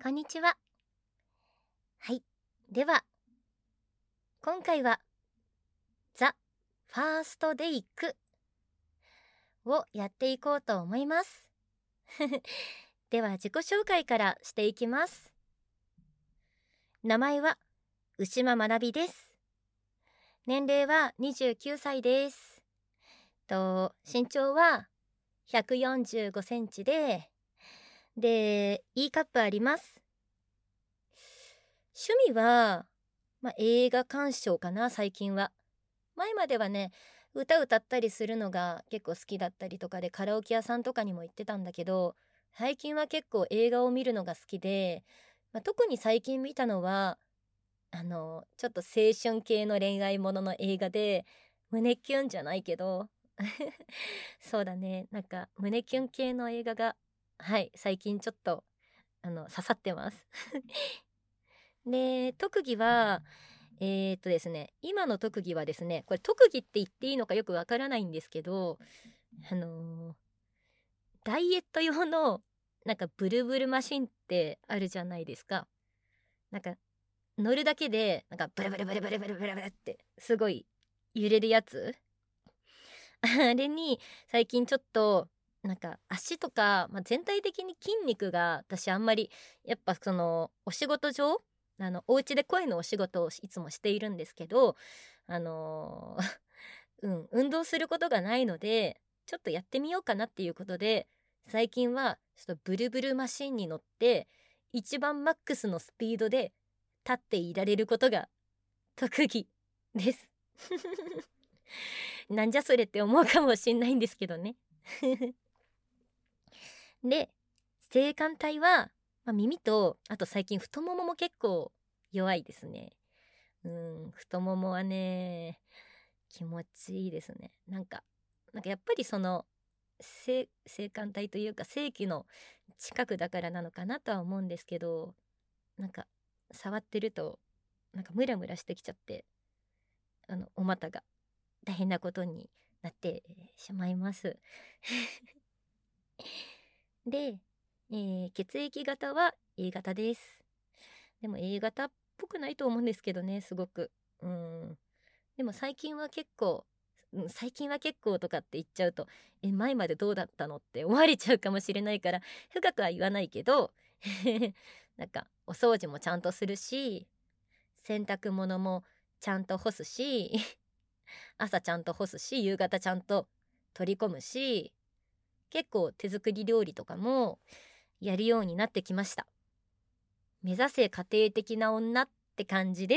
こんにちは。はい。では、今回は、ザ・ファーストデイクをやっていこうと思います。では、自己紹介からしていきます。名前は、牛間学です。年齢は29歳です。身長は145センチで、E カップあります。趣味は、映画鑑賞かな、最近は。前まではね、歌ったりするのが結構好きだったりとかで、カラオケ屋さんとかにも行ってたんだけど、最近は結構映画を見るのが好きで、特に最近見たのは、ちょっと青春系の恋愛ものの映画で、胸キュンじゃないけど、そうだね、なんか胸キュン系の映画が、はい、最近ちょっと、刺さってます。で、特技は、ですね、今の特技はですね、これ特技って言っていいのかよくわからないんですけど、あのーダイエット用の、なんかブルブルマシンってあるじゃないですか。なんか乗るだけで、なんかブルブルブルブルブルブルブルってすごい揺れるやつ。あれに最近ちょっと、なんか足とか、全体的に筋肉が私あんまり、やっぱそのお仕事上、お家で声のお仕事をいつもしているんですけど、あの運動することがないので、ちょっとやってみようかなっていうことで、最近はちょっとブルブルマシンに乗って、一番マックスのスピードで立っていられることが特技です。なんじゃそれって思うかもしんないんですけどね。で、性感帯は、耳と、あと最近太ももも結構弱いですね。太ももはね、気持ちいいですね。なんかやっぱりその、性感帯というか性器の近くだからなのかなとは思うんですけど、なんか触ってると、なんかムラムラしてきちゃって、お股が大変なことになってしまいます。で、血液型は A 型です。でも A 型っぽくないと思うんですけどね、すごく。うん。でも最近は結構とかって言っちゃうと、前までどうだったのって思われちゃうかもしれないから、深くは言わないけど、なんかお掃除もちゃんとするし、洗濯物もちゃんと干すし、朝ちゃんと干すし、夕方ちゃんと取り込むし、結構手作り料理とかもやるようになってきました。目指せ家庭的な女って感じです。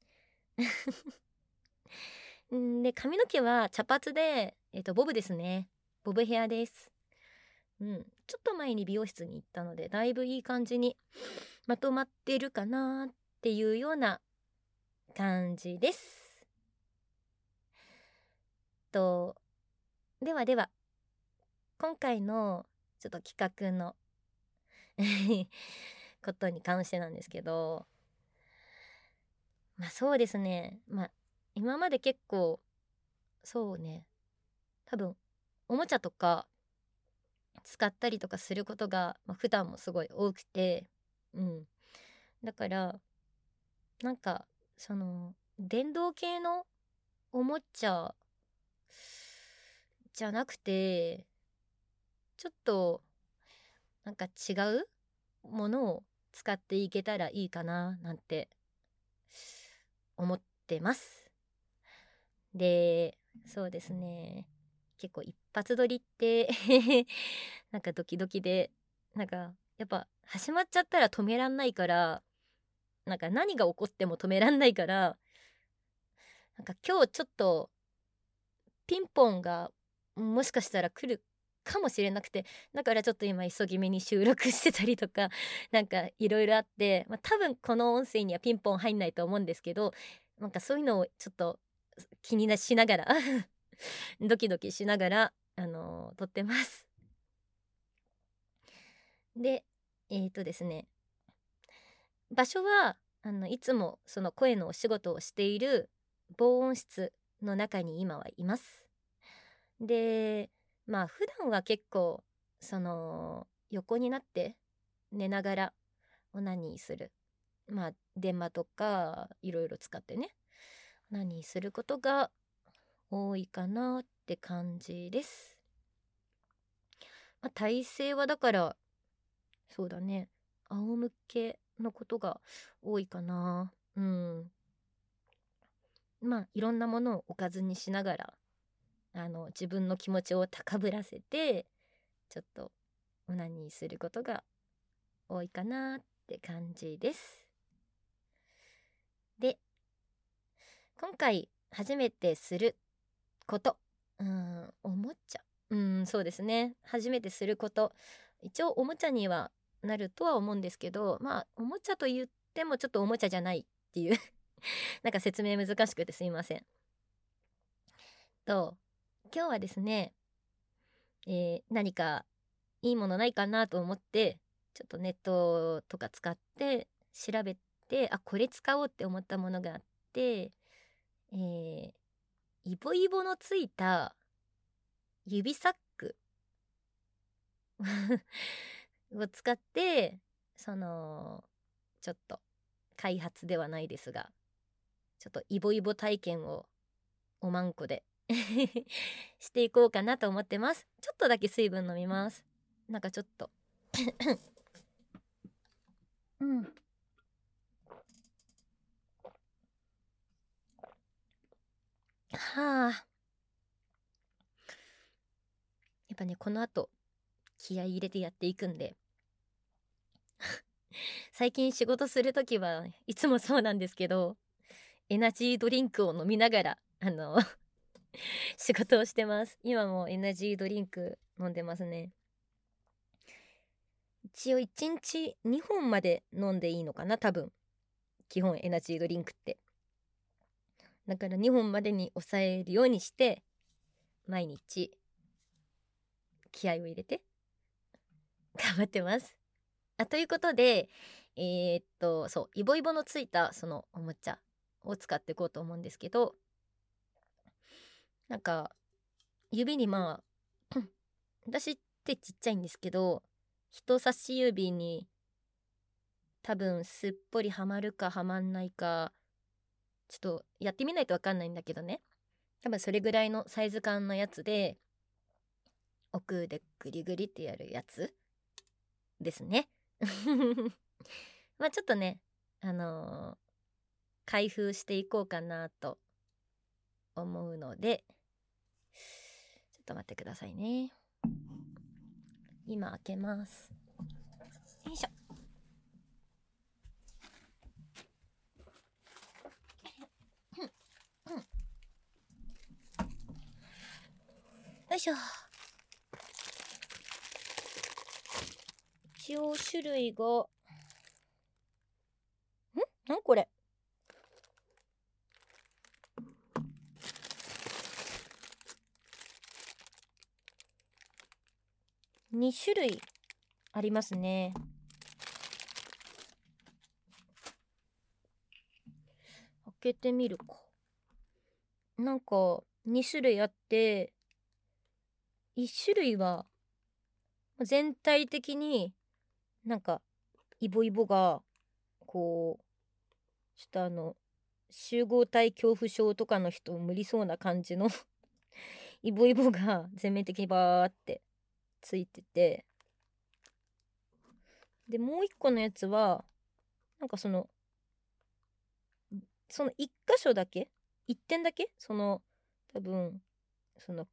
で、髪の毛は茶髪で、ボブですね。ボブヘアです。ちょっと前に美容室に行ったので、だいぶいい感じにまとまってるかなっていうような感じです。と、ではでは、今回のちょっと企画のことに関してなんですけど、そうですね。今まで結構、そうね、多分、おもちゃとか使ったりとかすることが、普段もすごい多くて、うん。だから、なんか、その、電動系のおもちゃじゃなくて、ちょっと、なんか違うものを使っていけたらいいかな、なんて思ってます。で、そうですね。結構一発撮りってなんかドキドキで、なんかやっぱ始まっちゃったら止めらんないから、なんか何が起こっても止めらんないから、なんか今日ちょっとピンポンがもしかしたら来るかもしれなくて、だからちょっと今急ぎ目に収録してたりとか、なんかいろいろあって、多分この音声にはピンポン入んないと思うんですけど、なんかそういうのをちょっと気にしながらドキドキしながら、撮ってます。で、ですね、場所は、いつもその声のお仕事をしている防音室の中に今はいます。で、普段は結構、その、横になって寝ながらオナニーする、まあ電話とかいろいろ使ってね、オナニーすることが多いかなって感じです。まあ、体勢はだからそうだね、仰向けのことが多いかな。うん。まあいろんなものをおかずにしながら自分の気持ちを高ぶらせてちょっとオナニーすることが多いかなって感じです。で、今回初めてすること、おもちゃ、そうですね、初めてすること、一応おもちゃにはなるとは思うんですけど、まあおもちゃと言ってもちょっとおもちゃじゃないっていうなんか説明難しくてすいません。と今日はですね、何かいいものないかなと思ってちょっとネットとか使って調べて、あ、これ使おうって思ったものがあって、イボイボのついた指サックを使ってちょっと開発ではないですが、ちょっとイボイボ体験をおまんこでしていこうかなと思ってます。ちょっとだけ水分飲みます。なんかちょっとうん。はあ。やっぱね、この後気合い入れてやっていくんで最近仕事する時はいつもそうなんですけど、エナジードリンクを飲みながら仕事をしてます。今もエナジードリンク飲んでますね。一応1日2本まで飲んでいいのかな、多分。基本エナジードリンクって。だから2本までに抑えるようにして毎日気合を入れて頑張ってます。ということで、そうイボイボのついたそのおもちゃを使っていこうと思うんですけど、なんか指に私ってちっちゃいんですけど、人差し指に多分すっぽりはまるかはまんないかちょっとやってみないとわかんないんだけどね、多分それぐらいのサイズ感のやつで奥でグリグリってやるやつですねまあちょっとね、開封していこうかなと思うので、ちょっと待ってくださいね。今開けます。よいしょ。よいしょ。一応種類がなんこれ、2種類ありますね。開けてみるか。なんか2種類あって、1種類は全体的になんかイボイボがこうちょっと集合体恐怖症とかの人無理そうな感じのイボイボが全面的にバーってついてて、でもう一個のやつはなんかその一箇所だけ、一点だけ、多分その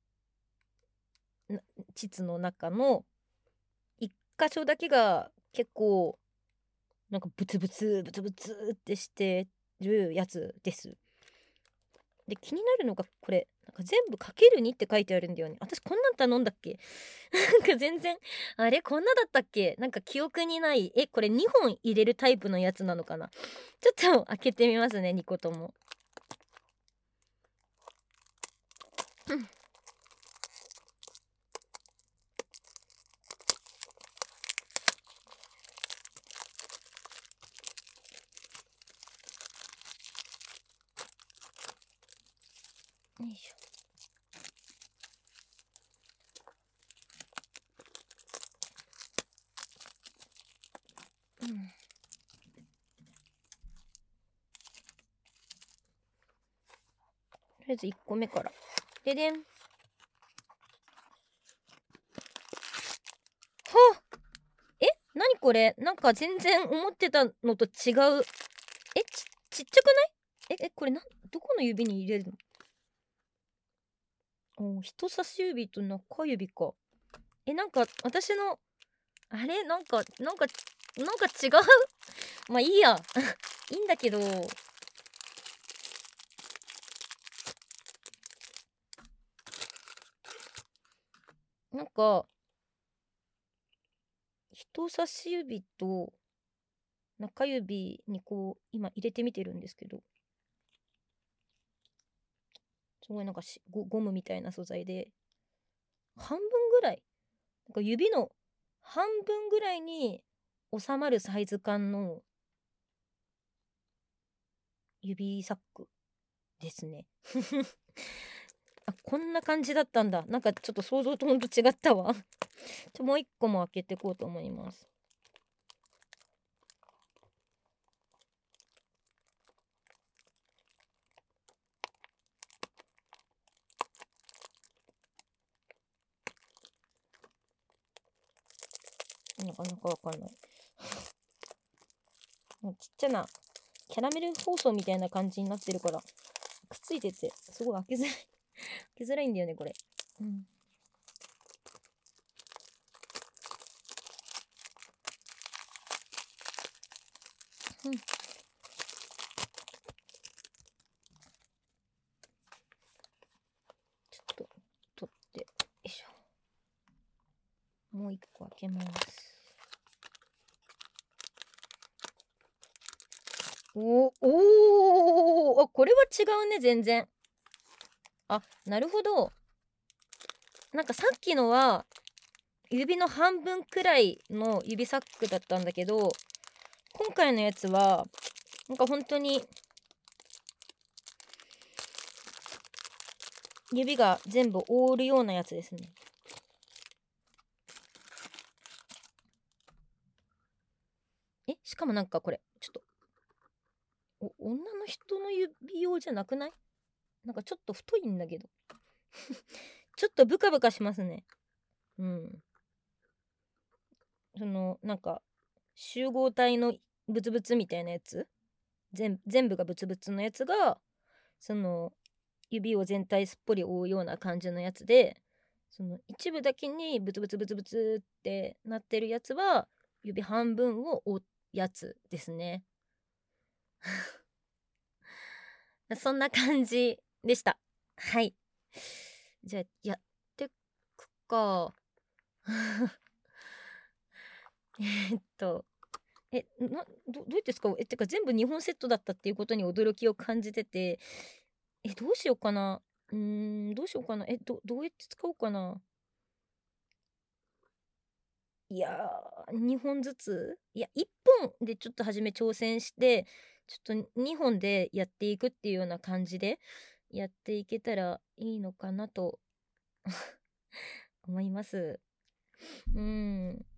膣の中の一箇所だけが結構なんかブツブツブツブツってしてるやつです。で気になるのがこれ、なんか全部かける2って書いてあるんだよね。私こんなん頼んだっけなんか全然、あれこんなだったっけ、なんか記憶にない。これ2本入れるタイプのやつなのかな。ちょっと開けてみますね、2個とも。よいしょ。 りあえず1個目から。ででん。はっ、何これ、なんか全然思ってたのと違う。ちっちゃくない？これどこの指に入れるの？人差し指と中指か。なんか私のあれ、なんか違う。まあいいや。いいんだけど、なんか人差し指と中指にこう今入れてみてるんですけど、すごいなんかゴムみたいな素材で、半分ぐらい、なんか指の半分ぐらいに収まるサイズ感の指サックですね。こんな感じだったんだ。なんかちょっと想像とほんと違ったわ。もう一個も開けていこうと思います。なかなかわかんない。もうちっちゃなキャラメル包装みたいな感じになってるから、くっついてて、すごい開けづらい。開けづらいんだよね、これ。うん。うん。ちょっと、取って、よいしょ。もう一個開けます。これは違うね、全然。なるほど。なんかさっきのは、指の半分くらいの指サックだったんだけど、今回のやつは、なんか本当に、指が全部覆うようなやつですね。しかもなんかこれ、ちょっと、女の人の指用じゃなくない？なんかちょっと太いんだけど。ちょっとブカブカしますね。うん。なんか、集合体のブツブツみたいなやつ、全部がブツブツのやつが、指を全体すっぽり覆うような感じのやつで、一部だけにブツブツブツブツってなってるやつは、指半分を覆うやつですね。そんな感じでした。はい。じゃあ、やってくか。どうやって使う？てか全部2本セットだったっていうことに驚きを感じてて、どうしようかな。どうしようかな。どうやって使おうかな。いや2本ずつ、いや、1本でちょっと初め挑戦して、ちょっと2本でやっていくっていうような感じでやっていけたらいいのかなと思います。うーん。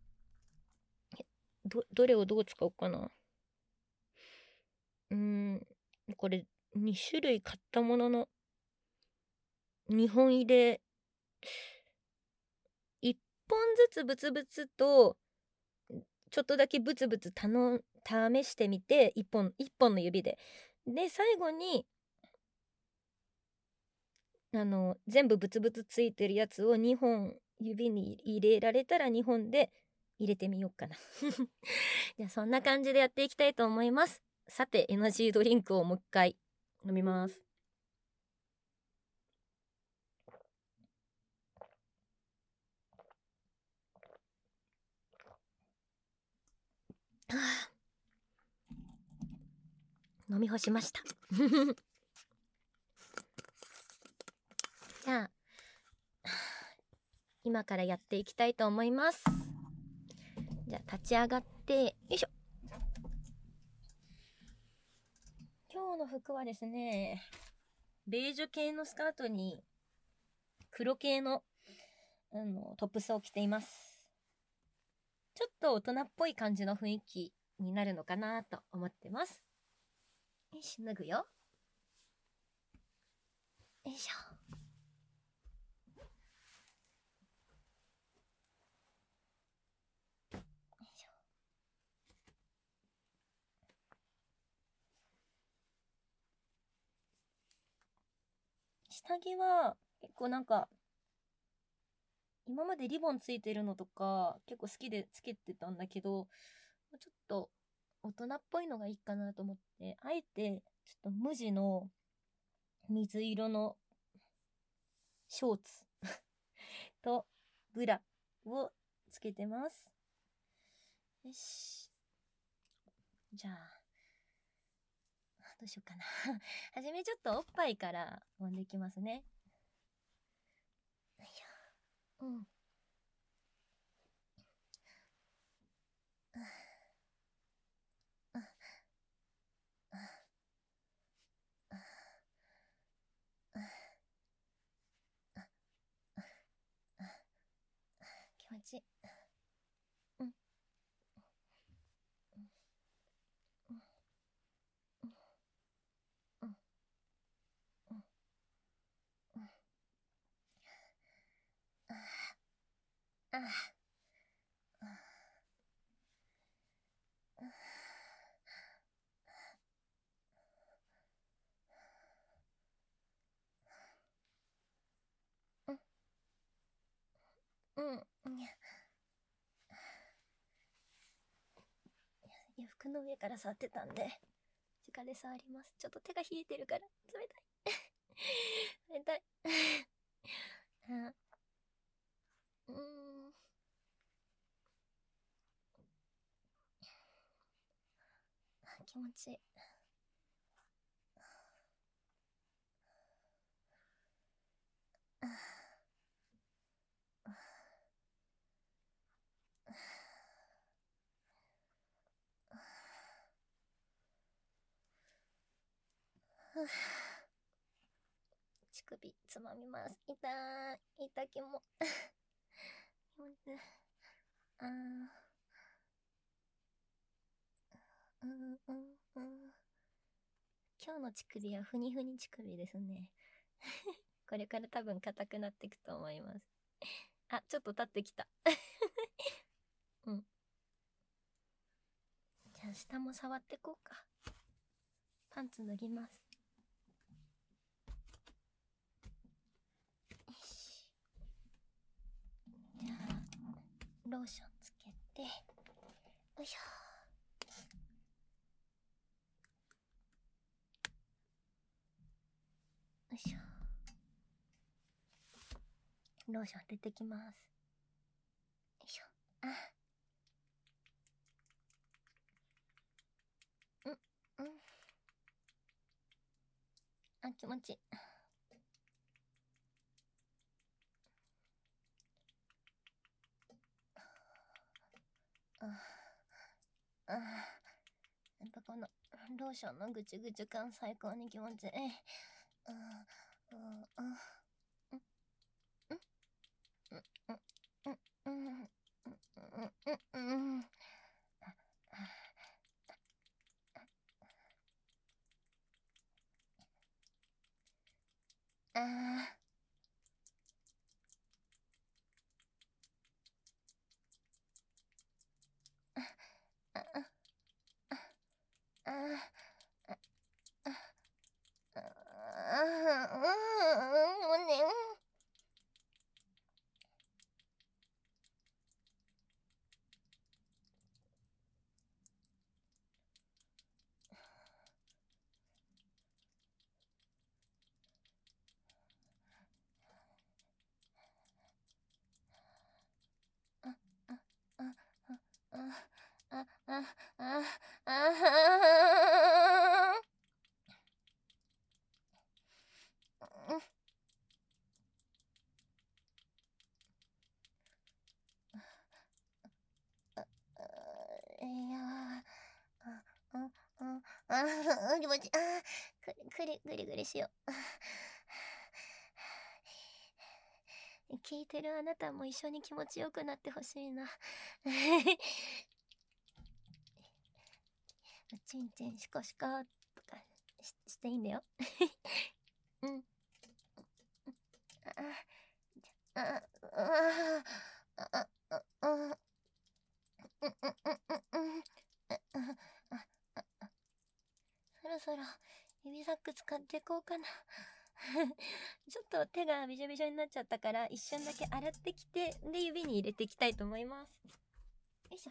どれをどう使おうかな。うーん。これ2種類買ったものの、2本入れ、1本ずつブツブツと、ちょっとだけブツブツ試してみて、一本の指で。で、最後に、全部ブツブツついてるやつを2本指に入れられたら2本で入れてみようかな。じゃあそんな感じでやっていきたいと思います。さて、エナジードリンクをもう一回飲みます。飲み干しました。じゃあ、今からやっていきたいと思います。じゃあ立ち上がって、よいしょ。今日の服はですね、ベージュ系のスカートに黒系の、トップスを着ています。ちょっと大人っぽい感じの雰囲気になるのかなと思ってます。よし、脱ぐよ。 よいしょ。よいしょ。下着は結構なんか今までリボンついてるのとか結構好きでつけてたんだけど、ちょっと大人っぽいのがいいかなと思って、あえてちょっと無地の水色のショーツとブラをつけてます。よし。じゃあ、どうしようかな。はじめちょっとおっぱいから揉んでいきますね。よいしょ。うん。気持ちいい。うん。うん。うん。うん。うん。ああ。うん。うん。服の上から触ってたんで、直で触ります。ちょっと手が冷えてるから、冷たい。冷たい。うん。気持ちいい。乳首つまみます。痛い。痛気も。あー。うんうんうん。今日の乳首はふにふに乳首ですね。これから多分硬くなっていくと思います。あ、ちょっと立ってきた。うん。じゃあ下も触ってこうか。パンツ脱ぎます。よし。じゃあローションつけて、よいしょ。よいしょ。ローション出てきます。よいしょ。あ、うんうん。あ、気持ちいい。ああ、やっぱこのローションのぐちゅぐちゅ感最高に気持ちいい。うんうんうんうんうんうんうん。ああ。ああもうね。いや気持ちいい。ぐりぐりしよう。聞いてるあなたも一緒に気持ちよくなってほしいな。ちんちんしこしことかしていいんだよ。うん。 そろそろ指サック使っていこうかな。ちょっと手がびしょびしょになっちゃったから一瞬だけ洗ってきて、で指に入れていきたいと思います。よいしょ。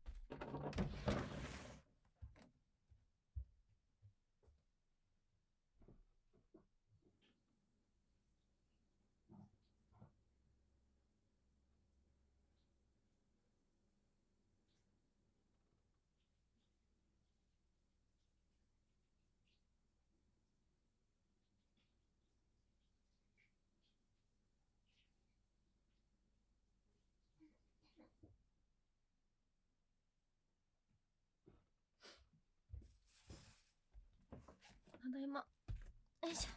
ただいま。よいしょ。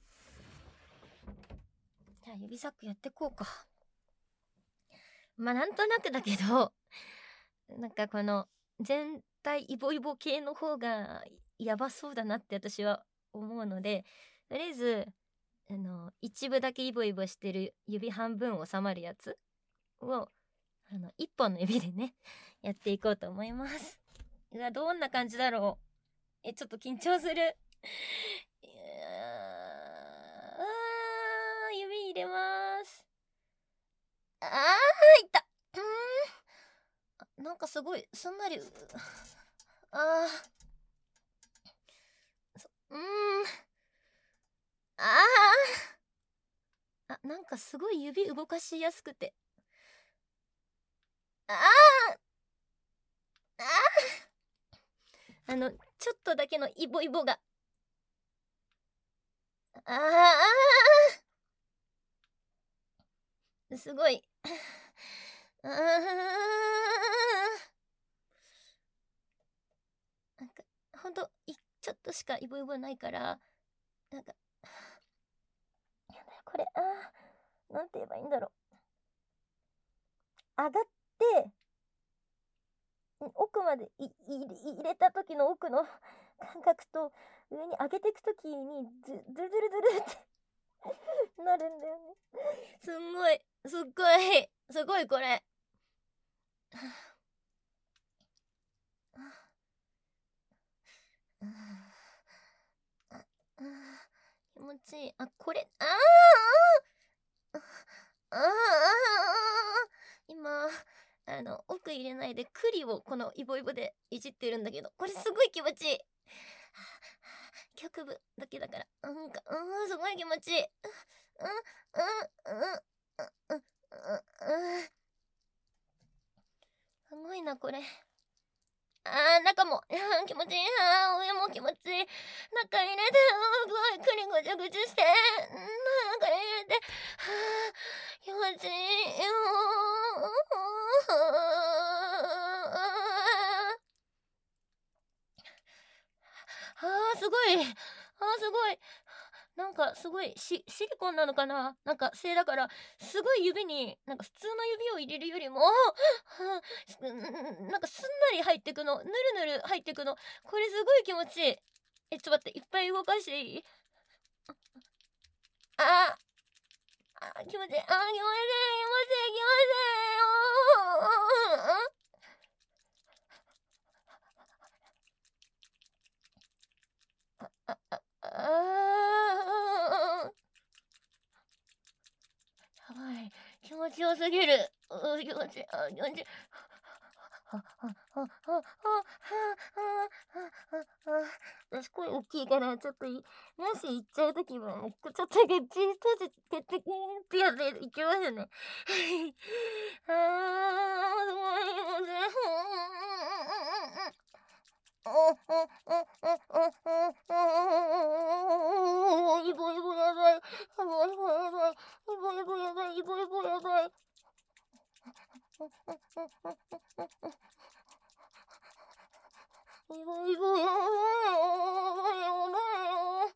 じゃあ指サックやってこうか。まあなんとなくだけど、なんかこの全体イボイボ系の方がやばそうだなって私は思うので、とりあえず一部だけイボイボしてる指半分収まるやつを一本の指でねやっていこうと思います。うわ、どんな感じだろう。ちょっと緊張する。指入れます。いった。なんかすごいすんなり、なんかすごい指動かしやすくて、ちょっとだけのイボイボが、すごい、なんかほんとちょっとしかイボイボないから、なんかこれなんて言えばいいんだろう。上がって奥まで入れた時の奥の感覚と、上に上げていく時にズルズルズルってなるんだよね。すっごいこれ。気持ちいい。これ、今奥入れないで栗をこのイボイボでいじってるんだけど、これすごい気持ちいい。局部だけだから、すごい気持ちいい。すごいなこれ。中も気持ちいい。上も気持ちいい。中入れて、すごい栗ごちゃごちゃして、中入れて、気持ちいいよ。すごい。すごい。なんかすごいシリコンなのかな、なんか製だからすごい指になんか普通の指を入れるよりもなんかすんなり入ってくの、ぬるぬる入ってくの、これすごい気持ちいい。ちょっと待って、いっぱい動かしていい？気持ちいい。気持ちいい。気持ちいい。気持ちいい。やばい。気持ちよすぎる。気持ちいい。気持ちいい。私声大きいからちょっともし行っちゃうときはちょっと口閉じてってってやっていきますね。すごい気持ちいい。イボイボやばい。イボイボやばい。イボイボやばい。イボイボやばい。イボイボやばいよ。やばいよ。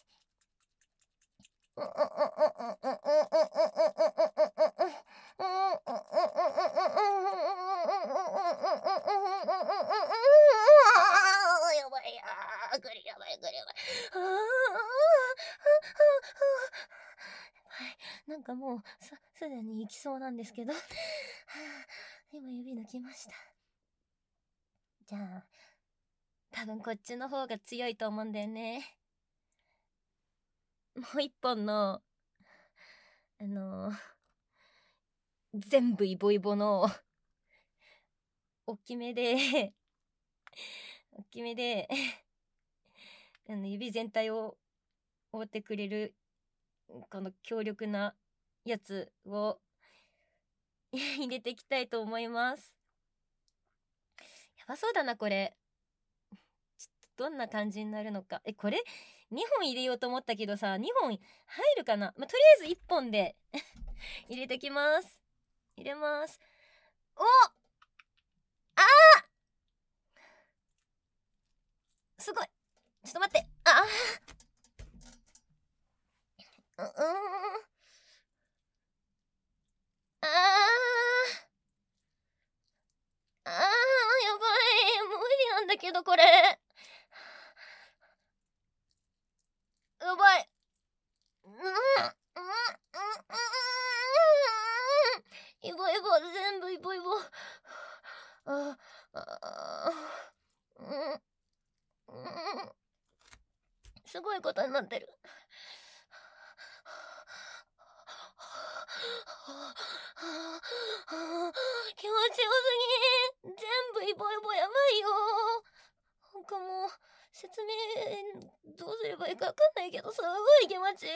やばいやー、グリやばい、グリやばい。なんかもうすでに行きそうなんですけど、今指抜きました。 じゃあ多分こっちの方が強いと思うんだよね。もう一本の全部イボイボの大きめで大きめで指全体を覆ってくれるこの強力なやつを入れていきたいと思います。やばそうだなこれ。ちょっとどんな感じになるのか。これ2本入れようと思ったけどさ、2本入るかな。とりあえず1本で入れてきます。入れます。おあーすごい。ちょっと待って。あーやばい。無理なんだけどこれ。やばい。イボイボ、全部イボイボ。すごいことになってる。気持ちよすぎ。全部イボイボやばいよ。なんかもう説明どうすればいいかわかんないけどすごい気持ちいい。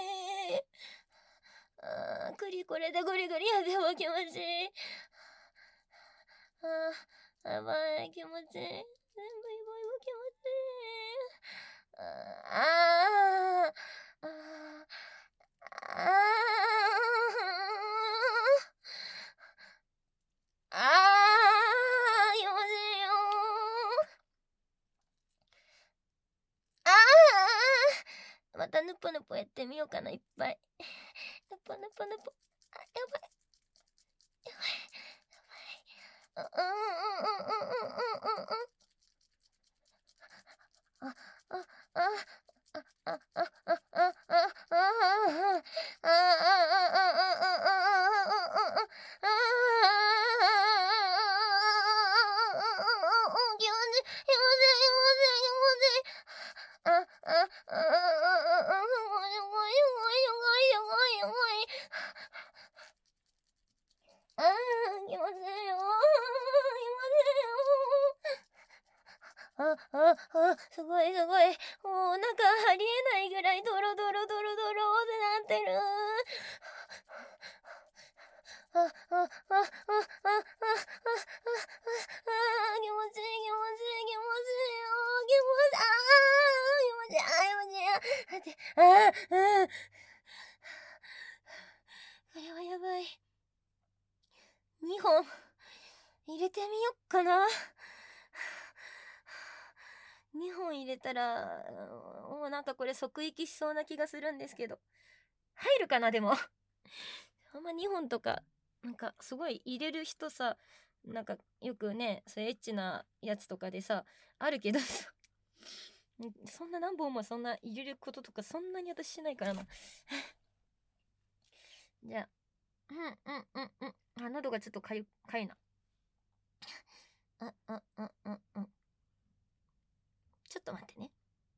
これでゴリゴリやでも気持ちいい。やばい気持ちいい。全部イボイボ気持ちいい。気持ちいいよ。またぬぽぬぽやってみようかな。いっぱいぬぽぬぽぬぽ。やばいやばい。すごいすごい。もうなんかありえないぐらいドロドロドロドロってなってる。気持ちいい気持ちいい気持ちいいよ。気持ちいい気持ちいい気持ちいい。待ってこれはやばい。2本入れてみよっかな。2本入れたらもうなんかこれ即息しそうな気がするんですけど、入るかな。でもあんま2本とかなんかすごい入れる人さ、なんかよくね、そういうエッチなやつとかでさあるけどさそんな何本もそんな入れることとかそんなに私しないからな。じゃあ喉がちょっとかゆいな。ちょっと待ってね。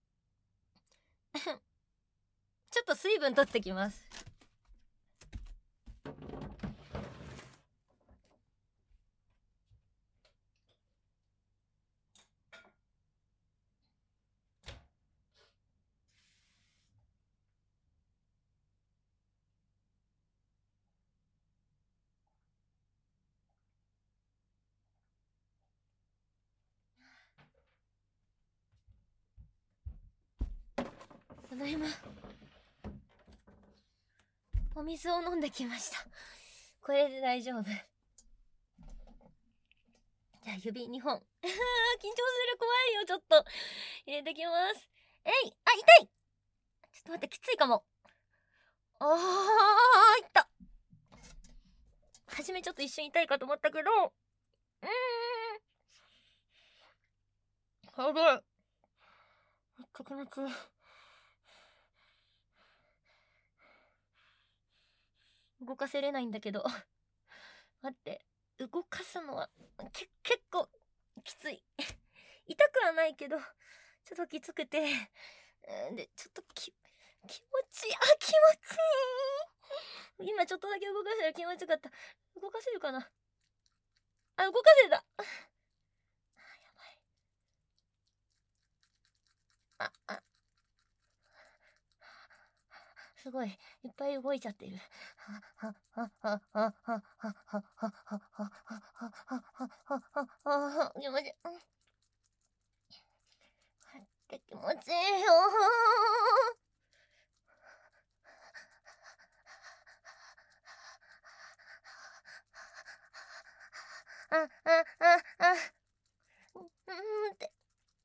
ちょっと水分取ってきます。ただいまお水を飲んできました。これで大丈夫。じゃあ指2本緊張する。怖いよ。ちょっと入れてきます。痛い。ちょっと待って、きついかも。いった。初めちょっと一瞬痛いかと思ったけどやばい。めっちゃ気持ちいい。動かせれないんだけど待って、動かすのは結構きつい痛くはないけど、ちょっときつくて、で、ちょっと気持ちいい。気持ちいい。今ちょっとだけ動かせる気持ちよかった。動かせるかな。動かせた。やばい。すごい、いっぱい動いちゃってる。気持ちいい。気持ちいいよ。って。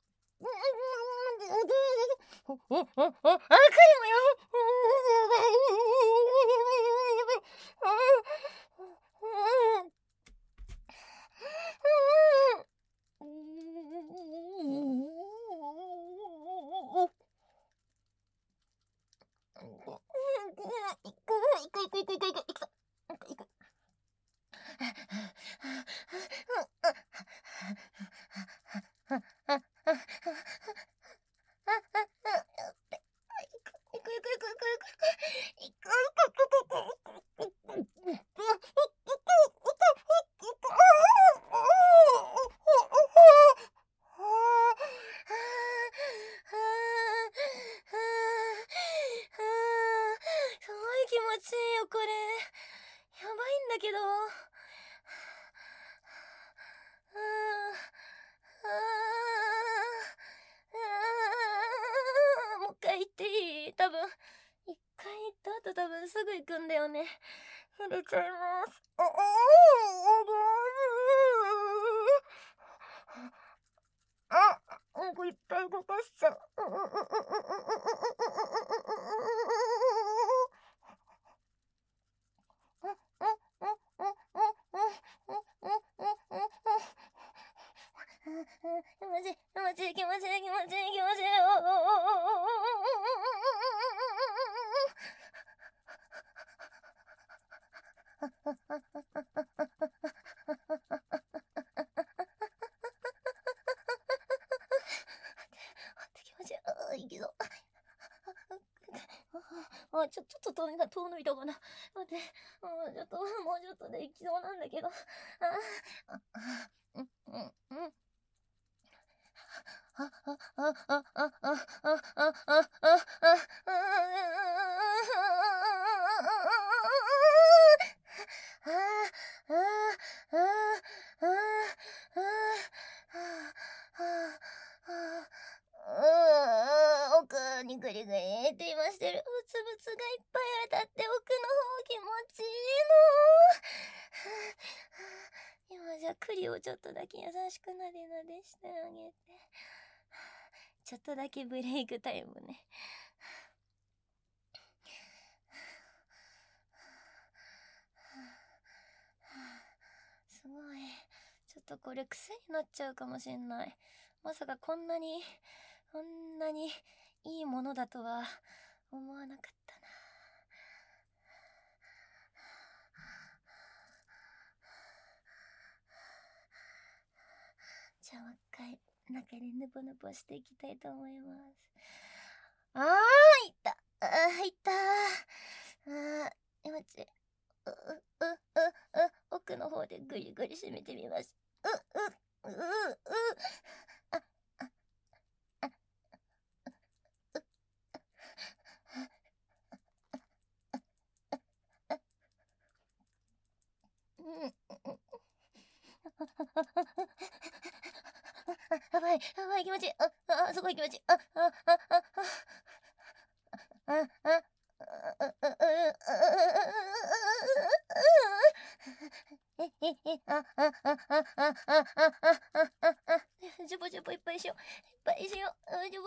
これやばいんだけど。もう一回行っていい？多分一回行った後多分すぐ行くんだよね。触れちゃいます。いっぱい動かしちゃう。気持ちいい気持ちいい気持ちいい気持ちいい気持ちいい。いいけど。ちょっと遠のいたかな。待って、もうちょっとで行きそうなんだけど。奥にぐりぐりって今してる。ブツブツがいっぱい当たって奥の方気持ちいいの。今じゃ栗をちょっとだけ優しくなでなでしてあげて。ちょっとだけブレイクタイムね。すごい。ちょっとこれ癖になっちゃうかもしんない。まさかこんなにいいものだとは思わなかったな。じゃあもう一回中でぬぼぬぼしていきたいと思います。いった。いった。気持ちいい。奥の方でぐりぐり締めてみます。やばい気持ちいい。すごい気持ちいい。ジョボジョボいっぱいしよう。ジョボジョボジョボジョボ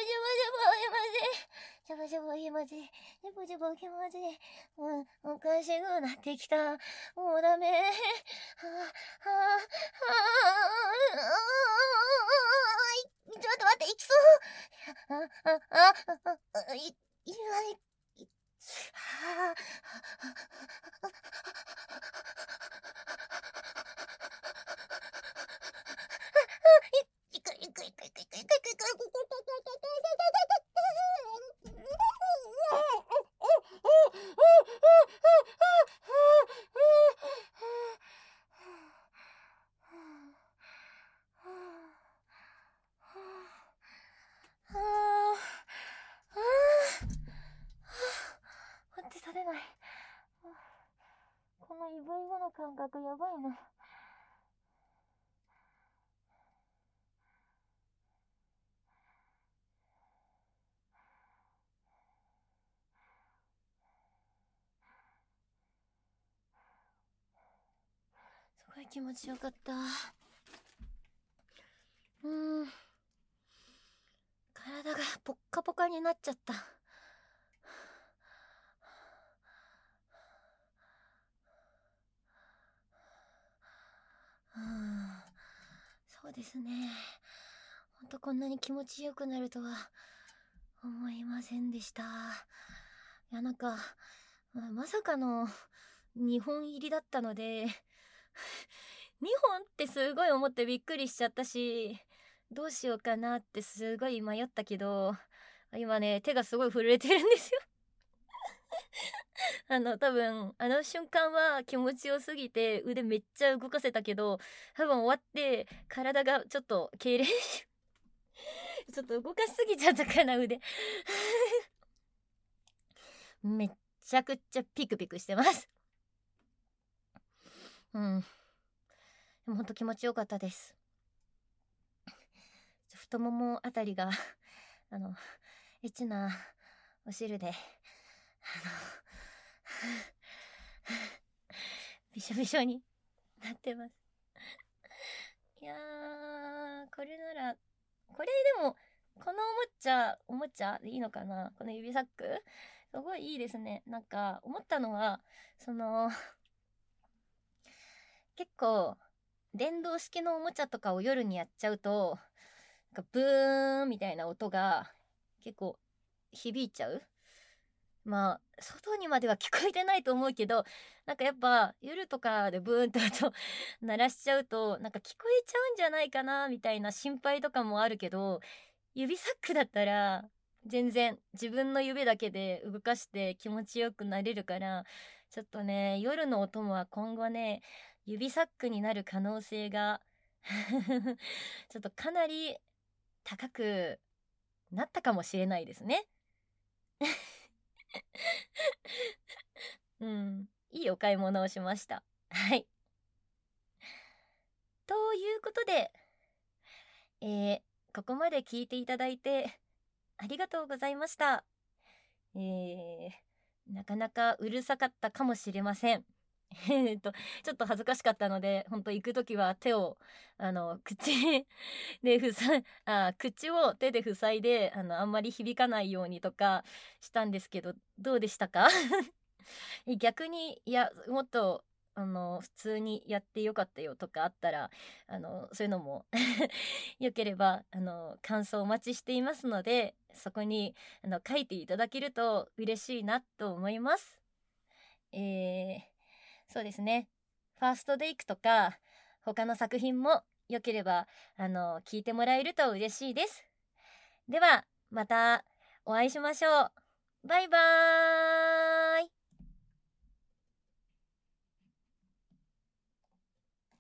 ジョボジョボ気持ちいい。ジョボジョボ気持ちいい。おかしくなってきた。もうダメ。ちょっと待って、いきそう。いくい。 覚やばいな。すごい気持ちよかった。体がポッカポカになっちゃった。そうですね。ほんとこんなに気持ちよくなるとは思いませんでした。いや、なんか、まさかの2本入りだったので2本ってすごい思ってびっくりしちゃったし、どうしようかなってすごい迷ったけど、今ね、手がすごい震えてるんですよ。多分、あの瞬間は気持ちよすぎて腕めっちゃ動かせたけど、多分終わって体がちょっと痙攣し、ちょっと動かしすぎちゃったかな、腕。めっちゃくちゃピクピクしてます。でもほんと気持ちよかったです。太ももあたりが、エッチなお汁で、びしょびしょになってます。いやー、これなら、これでも、このおもちゃでいいのかな、この指サックすごいいいですね。なんか、思ったのは、結構、電動式のおもちゃとかを夜にやっちゃうと、なんかブーンみたいな音が結構響いちゃう。まあ、外にまでは聞こえてないと思うけど、なんかやっぱ夜とかでブーンって音鳴らしちゃうと、なんか聞こえちゃうんじゃないかなみたいな心配とかもあるけど、指サックだったら全然自分の指だけで動かして気持ちよくなれるから、ちょっとね、夜のお供は今後ね、指サックになる可能性がちょっとかなり高くなったかもしれないですね。いいお買い物をしました。はい。ということで、ここまで聞いていただいてありがとうございました。なかなかうるさかったかもしれません。ちょっと恥ずかしかったので、ほんと行くときは手を、口で口を手で塞いで、あんまり響かないようにとかしたんですけど、どうでしたか？逆に、いや、もっと、普通にやってよかったよとかあったら、そういうのもよければ、感想お待ちしていますので、そこに、書いていただけると嬉しいなと思います。そうですね。ファーストテイクとか、他の作品もよければ、聞いてもらえると嬉しいです。では、またお会いしましょう。バイバーイ。